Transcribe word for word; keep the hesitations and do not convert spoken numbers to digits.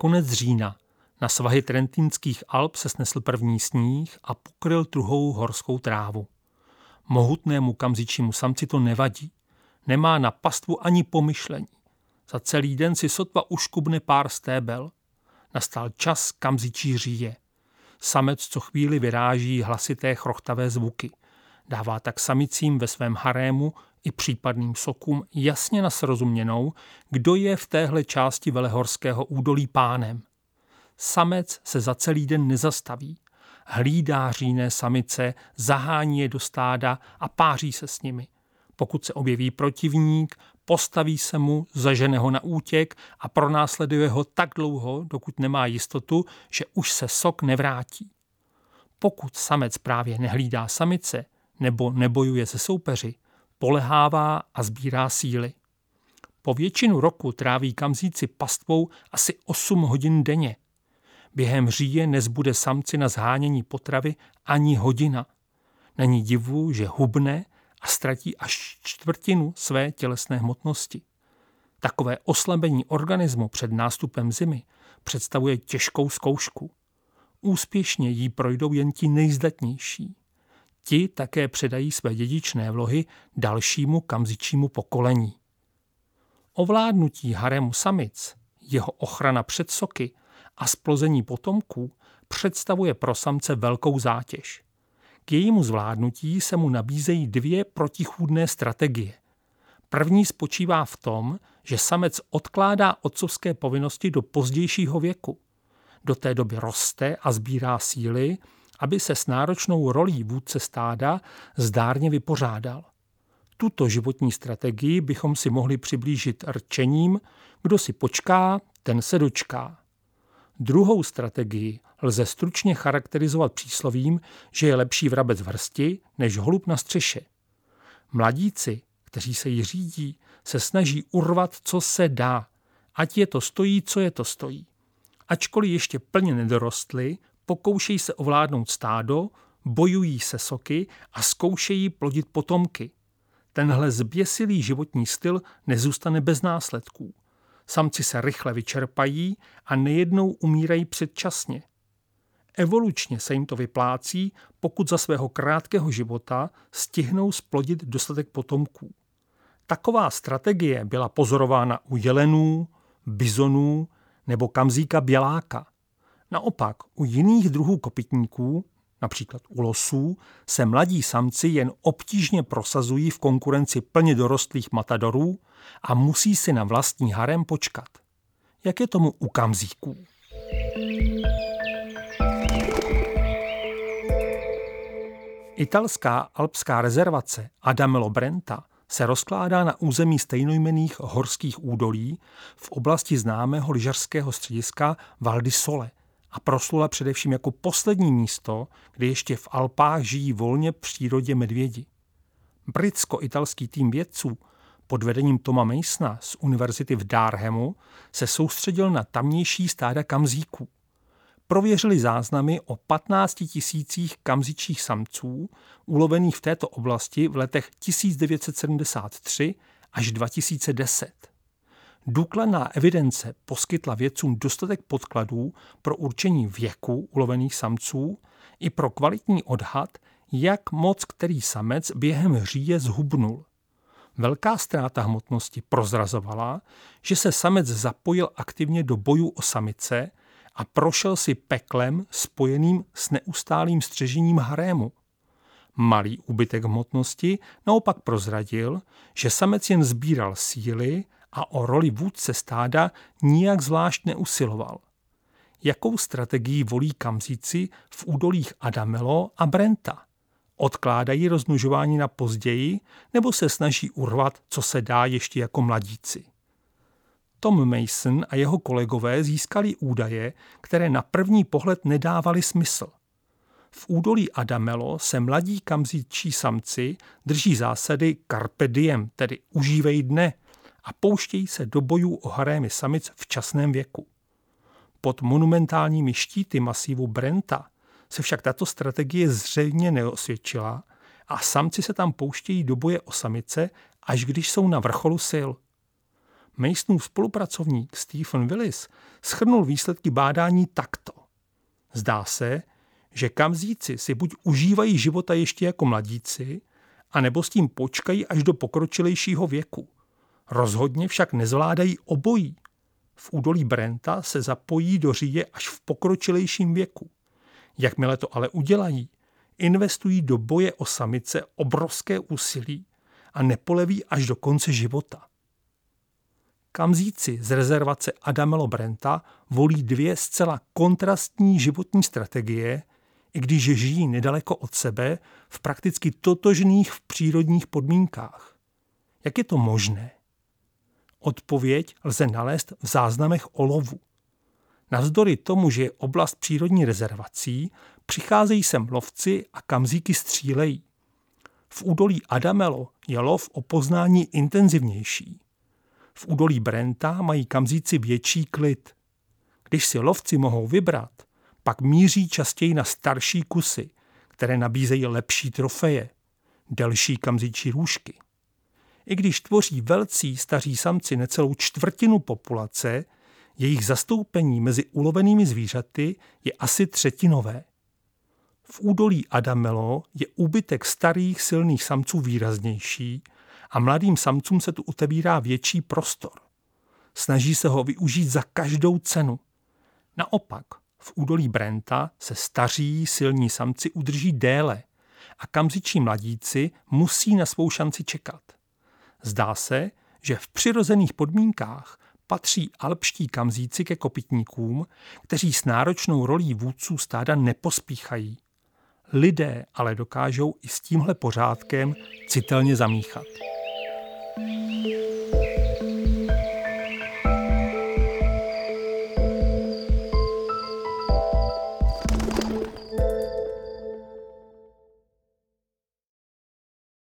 konec října na svahy Trentýnských Alp se snesl první sníh a pokryl druhou horskou trávu. Mohutnému kamzičímu samci to nevadí. Nemá na pastvu ani pomyšlení. Za celý den si sotva uškubne pár stébel. Nastal čas kamzičí říje. Samec co chvíli vyráží hlasité chrochtavé zvuky. Dává tak samicím ve svém harému i případným sokům jasně na srozuměnou, kdo je v téhle části velehorského údolí pánem. Samec se za celý den nezastaví. Hlídá říjné samice, zahání je do stáda a páří se s nimi. Pokud se objeví protivník, postaví se mu, zažene ho na útěk a pronásleduje ho tak dlouho, dokud nemá jistotu, že už se sok nevrátí. Pokud samec právě nehlídá samice nebo nebojuje se soupeři, polehává a sbírá síly. Po většinu roku tráví kamzíci pastvou asi osm hodin denně. Během říje nezbude samci na zhánění potravy ani hodina. Není divu, že hubne a ztratí až čtvrtinu své tělesné hmotnosti. Takové oslabení organismu před nástupem zimy představuje těžkou zkoušku. Úspěšně jí projdou jen ti nejzdatnější. Ti také předají své dědičné vlohy dalšímu kamzičímu pokolení. Ovládnutí harému samic, jeho ochrana před soky a splození potomků představuje pro samce velkou zátěž. K jejímu zvládnutí se mu nabízejí dvě protichůdné strategie. První spočívá v tom, že samec odkládá otcovské povinnosti do pozdějšího věku. Do té doby roste a sbírá síly, aby se s náročnou rolí vůdce stáda zdárně vypořádal. Tuto životní strategii bychom si mohli přiblížit rčením, kdo si počká, ten se dočká. Druhou strategii lze stručně charakterizovat příslovím, že je lepší vrabec v hrsti než holub na střeše. Mladíci, kteří se jí řídí, se snaží urvat, co se dá, ať je to stojí, co je to stojí. Ačkoliv ještě plně nedorostli, pokoušejí se ovládnout stádo, bojují se soky a zkoušejí plodit potomky. Tenhle zběsilý životní styl nezůstane bez následků. Samci se rychle vyčerpají a nejednou umírají předčasně. Evolučně se jim to vyplácí, pokud za svého krátkého života stihnou splodit dostatek potomků. Taková strategie byla pozorována u jelenů, bizonů nebo kamzíka běláka. Naopak u jiných druhů kopytníků, například u losů, se mladí samci jen obtížně prosazují v konkurenci plně dorostlých matadorů a musí si na vlastní harem počkat. Jak je tomu u kamzíků? Italská alpská rezervace Adamello Brenta se rozkládá na území stejnojmenných horských údolí v oblasti známého lyžařského střediska Val di Sole a proslula především jako poslední místo, kde ještě v Alpách žijí volně v přírodě medvědi. Britsko-italský tým vědců pod vedením Toma Masona z univerzity v Durhamu se soustředil na tamnější stáda kamzíků. Prověřili záznamy o patnácti tisících kamzičích samců ulovených v této oblasti v letech tisíc devět set sedmdesát tři až dva tisíce deset. Důkladná evidence poskytla vědcům dostatek podkladů pro určení věku ulovených samců i pro kvalitní odhad, jak moc který samec během říje zhubnul. Velká ztráta hmotnosti prozrazovala, že se samec zapojil aktivně do bojů o samice a prošel si peklem spojeným s neustálým střežením harému. Malý úbytek hmotnosti naopak prozradil, že samec jen sbíral síly a o roli vůdce stáda nijak zvlášť neusiloval. Jakou strategii volí kamzíci v údolích Adamello a Brenta? Odkládají rozmnožování na později nebo se snaží urvat, co se dá ještě jako mladíci? Tom Mason a jeho kolegové získali údaje, které na první pohled nedávaly smysl. V údolí Adamello se mladí kamzičí samci drží zásady carpe diem, tedy užívej dne, a pouštějí se do bojů o harémy samic v časném věku. Pod monumentálními štíty masívu Brenta se však tato strategie zřejmě neosvědčila a samci se tam pouštějí do boje o samice, až když jsou na vrcholu sil. Masonův spolupracovník Stephen Willis shrnul výsledky bádání takto. Zdá se, že kamzíci si buď užívají života ještě jako mladíci, anebo s tím počkají až do pokročilejšího věku. Rozhodně však nezvládají obojí. V údolí Brenta se zapojí do říje až v pokročilejším věku. Jakmile to ale udělají, investují do boje o samice obrovské úsilí a nepoleví až do konce života. Kamzíci z rezervace Adamelo Brenta volí dvě zcela kontrastní životní strategie, i když žijí nedaleko od sebe v prakticky totožných v přírodních podmínkách. Jak je to možné? Odpověď lze nalézt v záznamech o lovu. Navzdory tomu, že je oblast přírodní rezervací, přicházejí sem lovci a kamzíky střílejí. V údolí Adamelo je lov o poznání intenzivnější. V údolí Brenta mají kamzíci větší klid. Když si lovci mohou vybrat, pak míří častěji na starší kusy, které nabízejí lepší trofeje, delší kamzíčí růžky. I když tvoří velcí staří samci necelou čtvrtinu populace, jejich zastoupení mezi ulovenými zvířaty je asi třetinové. V údolí Adamelo je úbytek starých silných samců výraznější a mladým samcům se tu otevírá větší prostor. Snaží se ho využít za každou cenu. Naopak, v údolí Brenta se staří silní samci udrží déle a kamzičí mladíci musí na svou šanci čekat. Zdá se, že v přirozených podmínkách patří alpští kamzíci ke kopytníkům, kteří s náročnou rolí vůdců stáda nepospíchají. Lidé ale dokážou i s tímhle pořádkem citelně zamíchat.